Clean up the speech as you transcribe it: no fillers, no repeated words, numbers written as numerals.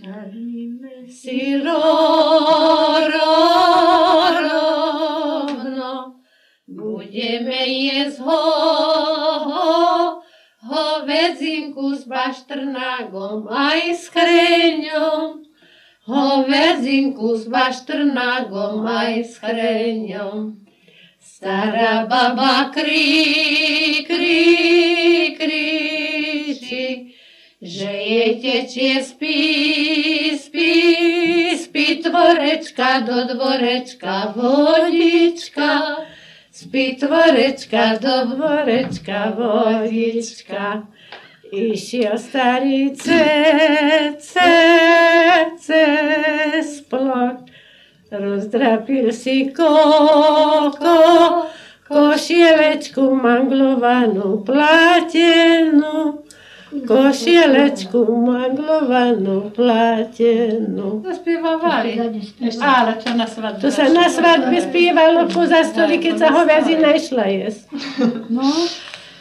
Stavíme si rovno, budeme jesť hovedzinku s baštrnágom aj s chreňom. Hovedzinku s baštrnágom aj s chreňom. Stará baba kričí, že jej tečie spí tvorečka do dvorečka vodička. Spí tvorečka do dvorečka vodička. Išiel starý cez plot, rozdrapil si košielečku manglovanú platenú. Košielečku manglovanú platenú. To spievali. Ale čo na svadbe? To sa na svadbe spievalo poza stoli, keď sa hovädzina išla jesť. No.